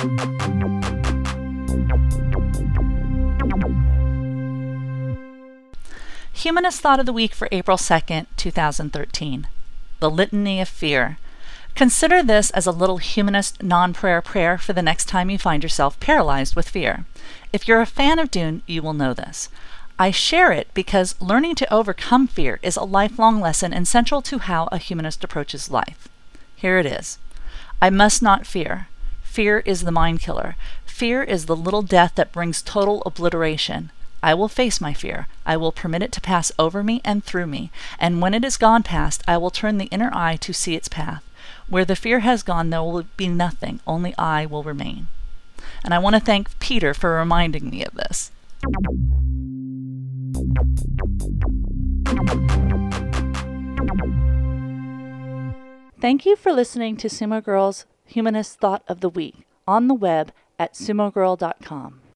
Humanist Thought of the Week for April 2nd, 2013. The Litany of Fear. Consider this as a little humanist non-prayer prayer for the next time you find yourself paralyzed with fear. If you're a fan of Dune, you will know this. I share it because learning to overcome fear is a lifelong lesson and central to how a humanist approaches life. Here it is. I must not fear. Fear is the mind killer. Fear is the little death that brings total obliteration. I will face my fear. I will permit it to pass over me and through me, and when it is gone past, I will turn the inner eye to see its path. Where the fear has gone, there will be nothing. Only I will remain. And I want to thank Peter for reminding me of this. Thank you for listening to Sumo Girl's Humanist Thought of the Week on the web at sumogirl.com.